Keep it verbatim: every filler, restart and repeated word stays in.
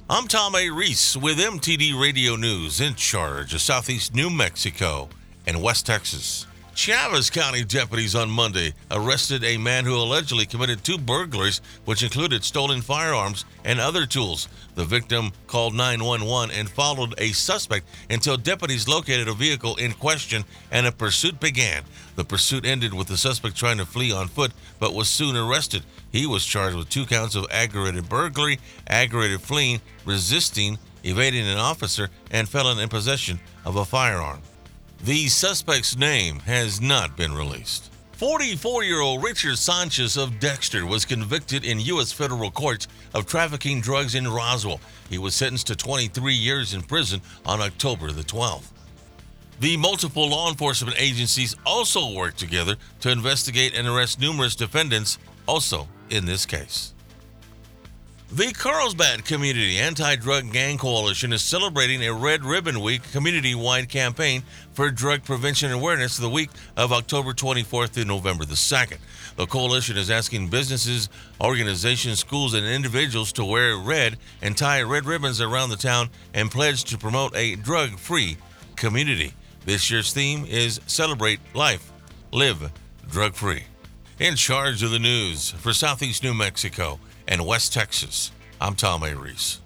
I'm Tom A. Reese with M T D Radio News, in charge of Southeast New Mexico and West Texas. Chavez County deputies on Monday arrested a man who allegedly committed two burglaries, which included stolen firearms and other tools. The victim called nine one one and followed a suspect until deputies located a vehicle in question and a pursuit began. The pursuit ended with the suspect trying to flee on foot, but was soon arrested. He was charged with two counts of aggravated burglary, aggravated fleeing, resisting, evading an officer, and felon in possession of a firearm. The suspect's name has not been released. forty-four-year-old Richard Sanchez of Dexter was convicted in U S federal courts of trafficking drugs in Roswell. He was sentenced to twenty-three years in prison on October the twelfth. The multiple law enforcement agencies also worked together to investigate and arrest numerous defendants also in this case. The Carlsbad Community Anti-Drug Gang Coalition is celebrating a Red Ribbon Week community-wide campaign for drug prevention awareness the week of October twenty-fourth to November the second. The coalition is asking businesses, organizations, schools, and individuals to wear red and tie red ribbons around the town and pledge to promote a drug-free community. This year's theme is Celebrate Life, Live Drug-Free. In charge of the news for Southeast New Mexico and West Texas, I'm Tom A. Reese.